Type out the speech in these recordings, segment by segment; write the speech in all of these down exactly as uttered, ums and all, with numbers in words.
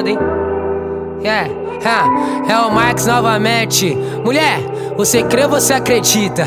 onda, hein? Yeah, yeah. É o Marcos novamente. Mulher, você crê ou você acredita?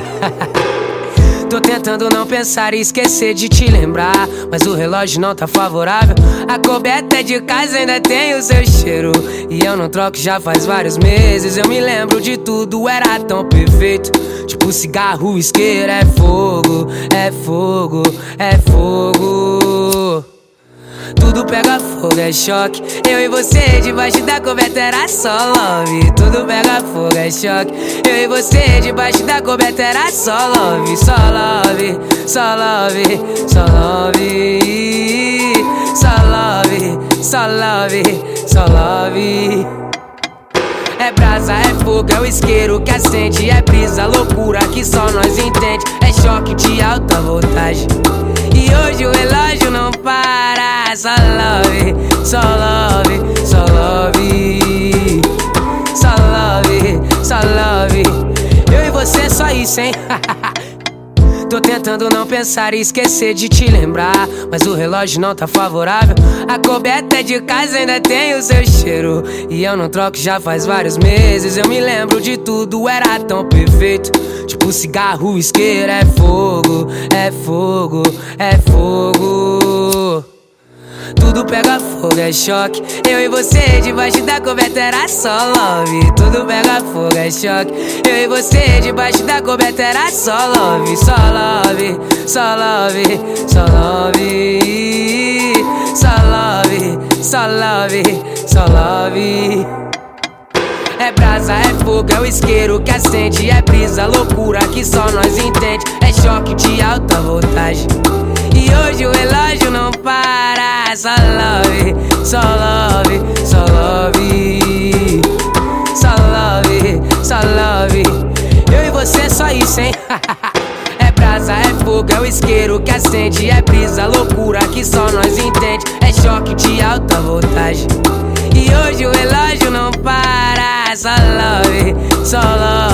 Tô tentando não pensar e esquecer de te lembrar, mas o relógio não tá favorável. A coberta de casa ainda tem o seu cheiro, e eu não troco já faz vários meses. Eu me lembro de tudo, era tão perfeito. Tipo cigarro, isqueiro, é fogo, é fogo, é fogo. Tudo pega fogo, é choque. Eu e você debaixo da coberta era só love. Tudo pega fogo, é choque. Eu e você debaixo da coberta era só love. Só love, só love, só love. Só love, só love, só love. É brasa, é fogo, é o isqueiro que acende. É brisa, loucura que só nós entende. É choque de alta voltagem, e hoje o relógio não para. Só love, só love, só love. Só love, só love. Eu e você só isso, hein? Tô tentando não pensar e esquecer de te lembrar, mas o relógio não tá favorável. A coberta de casa ainda tem o seu cheiro, e eu não troco já faz vários meses. Eu me lembro de tudo, era tão perfeito. Tipo cigarro, isqueiro, é fogo, é fogo, é fogo. Tudo pega fogo, é choque. Eu e você debaixo da coberta era só love. Tudo pega fogo, é choque. Eu e você debaixo da coberta era só love. Só love, só love, só love. Só love, só love, só love. É brasa, é fogo, é o isqueiro que acende. É brisa, loucura que só nós entende. É choque de alta voltagem, e hoje o relógio não para. Só love, só love, só love. Só love, só love. Eu e você só isso, hein? É brasa, é fogo, é o isqueiro que acende. É brisa, loucura que só nós entende. É choque de alta voltagem, e hoje o relógio não para. Só love, só love.